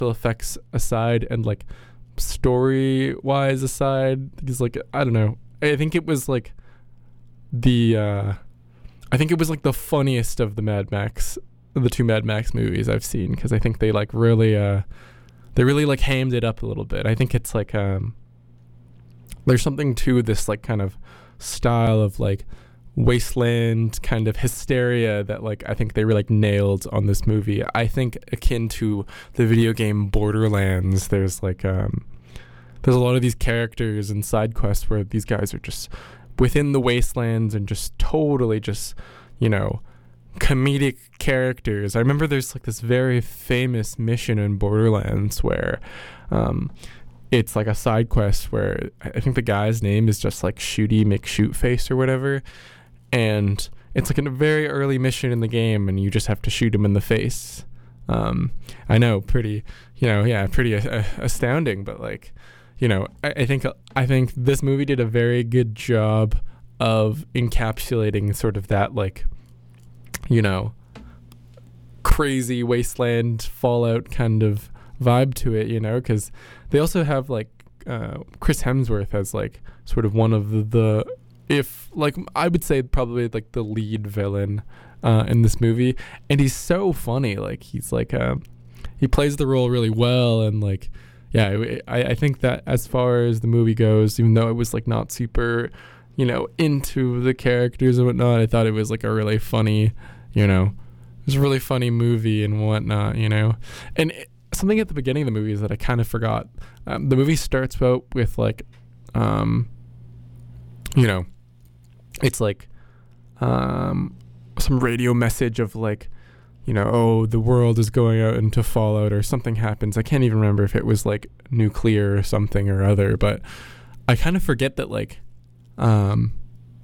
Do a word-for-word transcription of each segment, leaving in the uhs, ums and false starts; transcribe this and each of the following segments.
practical effects aside and like story wise aside, because like I don't know, I think it was like the uh I think it was like the funniest of the Mad Max, the two Mad Max movies I've seen, because I think they like really uh they really like hammed it up a little bit. I think it's like um there's something to this like kind of style of like wasteland kind of hysteria that like I think they really like nailed on this movie. I think akin to the video game Borderlands, there's like um there's a lot of these characters and side quests where these guys are just within the wastelands and just totally just, you know, comedic characters. I remember there's like this very famous mission in Borderlands where um it's like a side quest where I think the guy's name is just like Shooty McShootface or whatever, and it's like a very early mission in the game and you just have to shoot him in the face. um I know, pretty, you know, yeah, pretty uh, astounding, but like, you know, I, I think I think this movie did a very good job of encapsulating sort of that like, you know, crazy wasteland Fallout kind of vibe to it, you know, because they also have like uh, Chris Hemsworth as like sort of one of the, the if like I would say probably like the lead villain uh, in this movie, and he's so funny. Like he's like uh, he plays the role really well, and like yeah, I, I think that as far as the movie goes, even though it was like not super, you know, into the characters and whatnot, I thought it was like a really funny, you know, it was a really funny movie and whatnot, you know. And it, something at the beginning of the movie is that I kind of forgot. Um, the movie starts out with like, um, you know, it's like um, some radio message of like, you know, oh, the world is going out into fallout or something happens. I can't even remember if it was like nuclear or something or other, but I kind of forget that like um,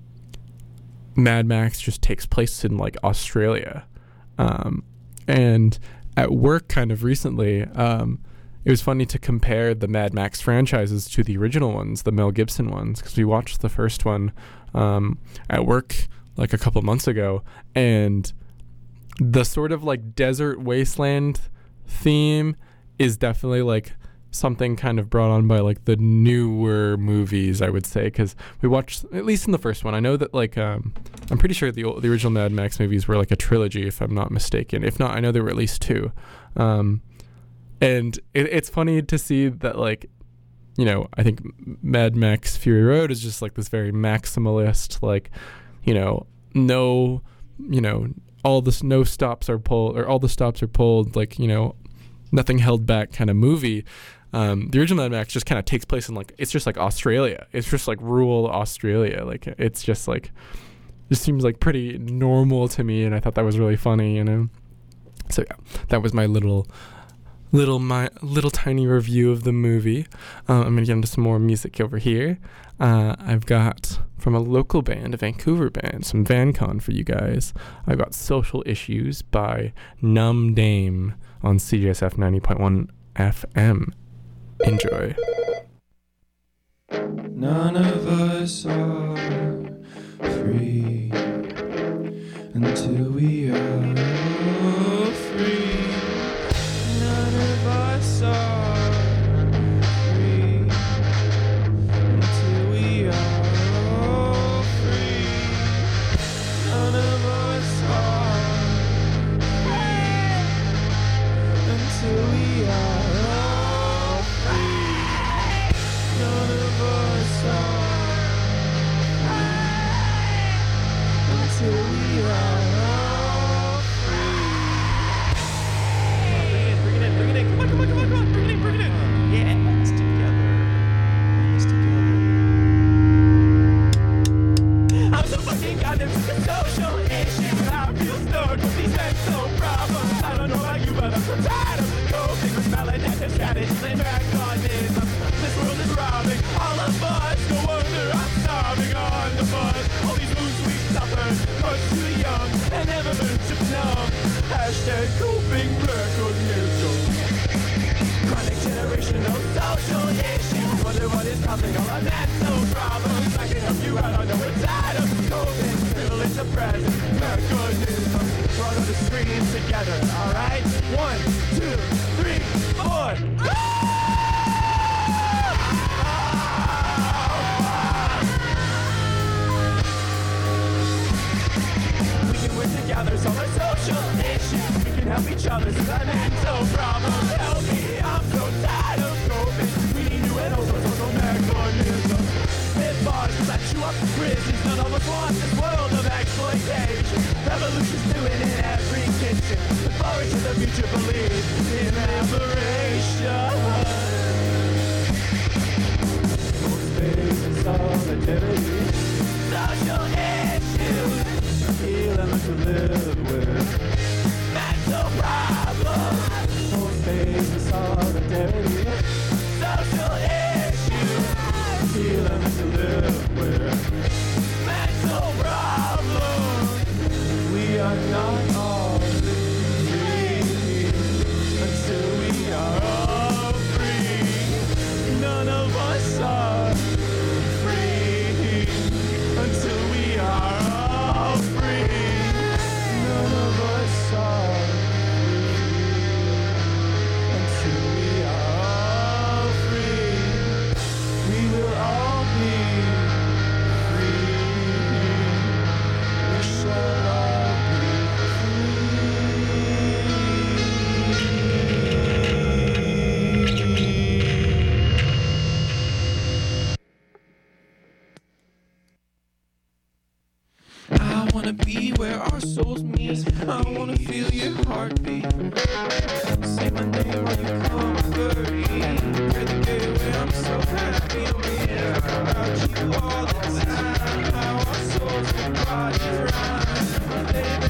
Mad Max just takes place in like Australia. Um, and at work kind of recently, um, it was funny to compare the Mad Max franchises to the original ones, the Mel Gibson ones, because we watched the first one um, at work like a couple months ago, and the sort of like desert wasteland theme is definitely like something kind of brought on by like the newer movies, I would say, because we watched, at least in the first one, I know that like um I'm pretty sure the old, the original Mad Max movies were like a trilogy, if I'm not mistaken. If not, I know there were at least two. Um and it, it's funny to see that like, you know, I think Mad Max Fury Road is just like this very maximalist, like, you know, no, you know, all the no stops are pulled, or all the stops are pulled, like, you know, nothing held back kind of movie. Um, the original Mad Max just kind of takes place in like, it's just like Australia. It's just like rural Australia. Like it's just like, just seems like pretty normal to me, and I thought that was really funny, you know. So yeah, that was my little, little my little tiny review of the movie. Uh, I'm gonna get into some more music over here. Uh, I've got from a local band, a Vancouver band, some VanCon for you guys. I've got Social Issues by Numb Dame on C J S F ninety point one F M. Enjoy. None of us are free until we are all free. None of us are free until we are all free. None of us are free until we are all free. None of us are until we are all free. Bring it in, bring it in, bring it in. Come on, come on, come on, come on. Bring it in, bring it in. Yeah, it's together. It's together. I'm so fucking goddamn sick of social issues. I feel stuck with these mental problems. I don't know about you, but I'm so tired of coping with maladaptive strategies and mechanisms. This world is robbing all of us. No wonder I'm starving on the bus. All these moves we suffered, much too young, and never learned to numb. Hashtag coping mechanism. Chronic generational social issues. Wonder what is causing all our mental problems. I can help you out, I know it's out of coping. Privilege the present mechanism. We're on the screen together, alright? One, two, three, four. one. We can work together, solve our social issues. We can help each other solve our mental problems. Help me, I'm so tired of coping. We need new and old social mechanisms. Hit bars to let you up to prisons. None of us want this world of exploitation. Revolution's doing in every kitchen. Look forward to the future, believe in liberation. More space and solidarity. Social issues. Healing to live with. Mental problems. More space and solidarity. Social issues. Healing to live with. Mental problems. We are not all free until we are all free. None of us are free until we are all free. None of us are free until we are all free. We will all be free. We shall all I wanna be where our souls meet. I wanna feel your heartbeat. Say my name while you comfort me. You're the day where I'm so happy. I'm here about you all the time. How our souls and bodies rhyme. Baby,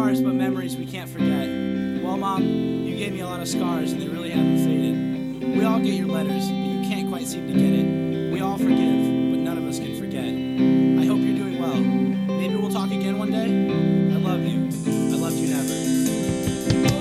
scars, but memories we can't forget. Well, Mom, you gave me a lot of scars, and they really haven't faded. We all get your letters, but you can't quite seem to get it. We all forgive, but none of us can forget. I hope you're doing well. Maybe we'll talk again one day. I love you. I loved you never.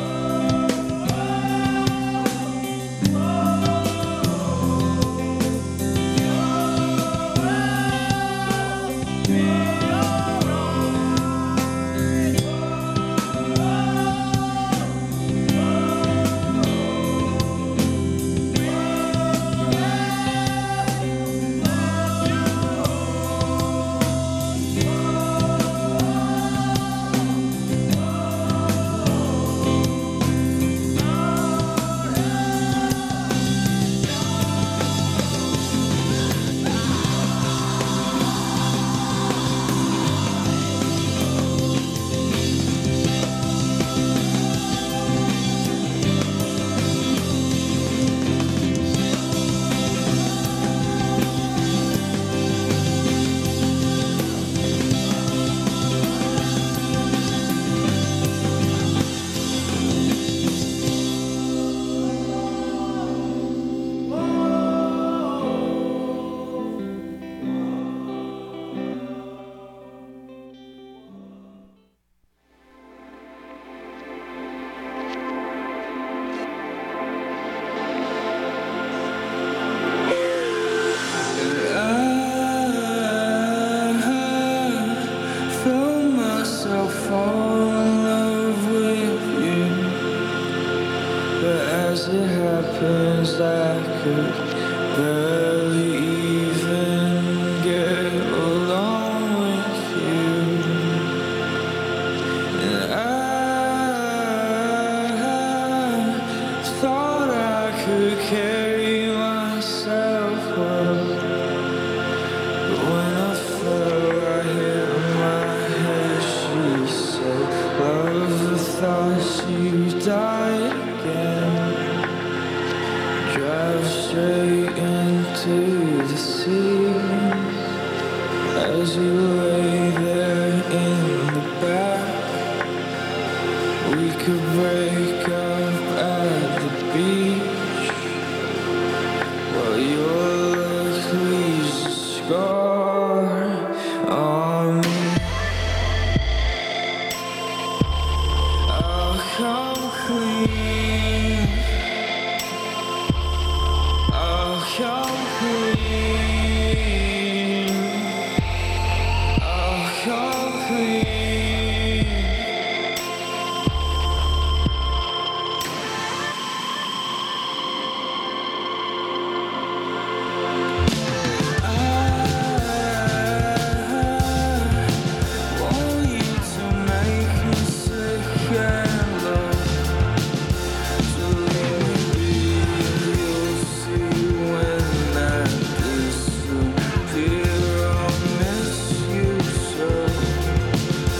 As it happens, I could barely even get along with you. And I thought I could carry myself well, but when I fell, I hit my head. She said, love, I thought you died again. Drive straight into the sea as you lay there in the back. We could break up at the beach while your look leaves a scar on me. I'll come clean. I'll come clean. I'll come clean. I want you to make me sick and low. So let me be, you'll see when I disappear. I'll miss you so.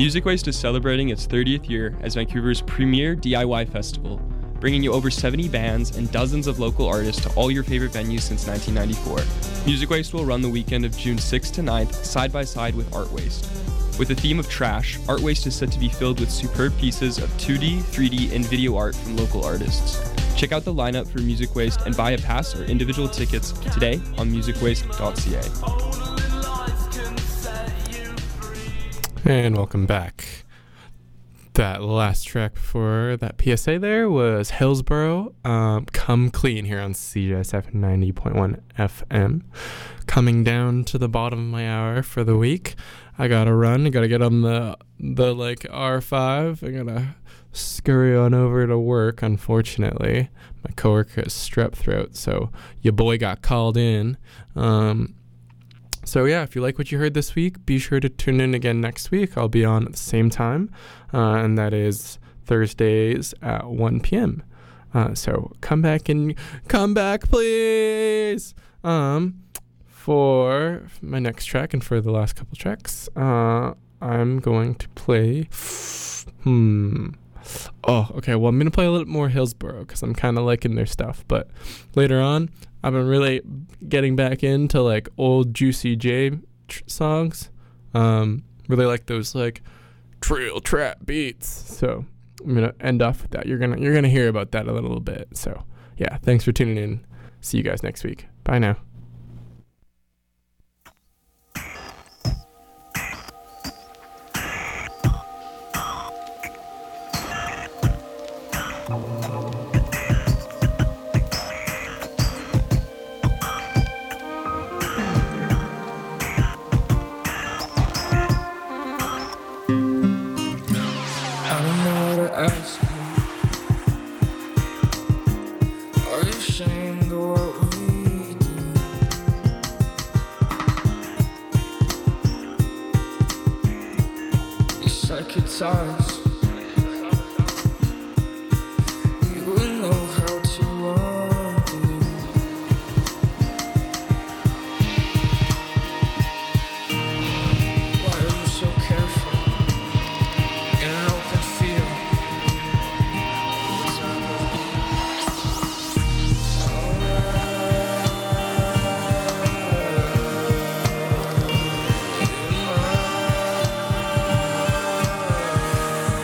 Music Waste is celebrating its thirtieth year as Vancouver's premier D I Y festival, bringing you over seventy bands and dozens of local artists to all your favorite venues since nineteen ninety-four. Music Waste will run the weekend of June sixth to ninth, side by side with Art Waste. With the theme of trash, Art Waste is set to be filled with superb pieces of two D, three D, and video art from local artists. Check out the lineup for Music Waste and buy a pass or individual tickets today on music waste dot c a. And welcome back. That last track before that P S A there was Hillsborough, um, Come Clean here on C J S F ninety point one F M. Coming down to the bottom of my hour for the week. I gotta run. I gotta get on the the like R five. I gotta scurry on over to work. Unfortunately, my coworker has strep throat, so your boy got called in. Um, so yeah, if you like what you heard this week, be sure to tune in again next week. I'll be on at the same time, uh, and that is Thursdays at one p.m. Uh, so come back and come back, please. Um. For my next track and for the last couple tracks, uh, I'm going to play. Hmm. Oh, okay. Well, I'm going to play a little more Hillsborough because I'm kind of liking their stuff. But later on, I've been really getting back into like old Juicy J tr- songs. Um, really like those like trail trap beats. So I'm going to end off with that. You're gonna you're gonna hear about that a little bit. So yeah, thanks for tuning in. See you guys next week. Bye now. Times you would know how to undo. Why are you so careful in an open field? Alright.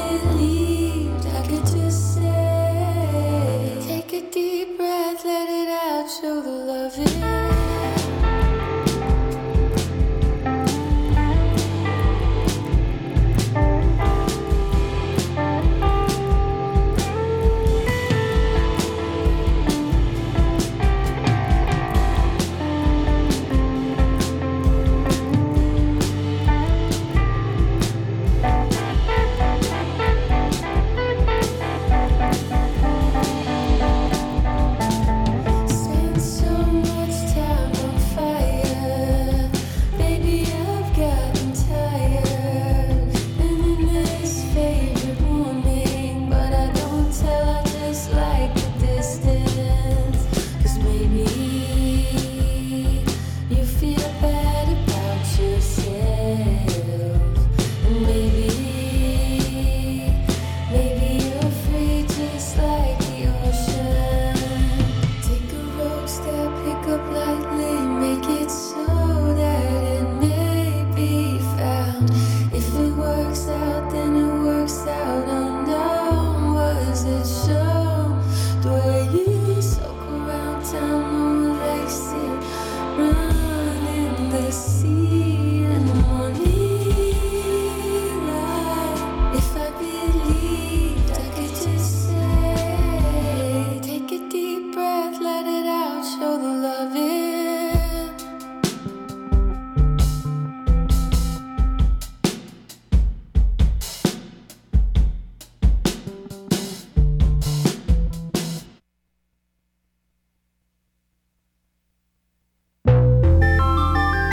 believed I could just say, take a deep breath, let it out, show the love it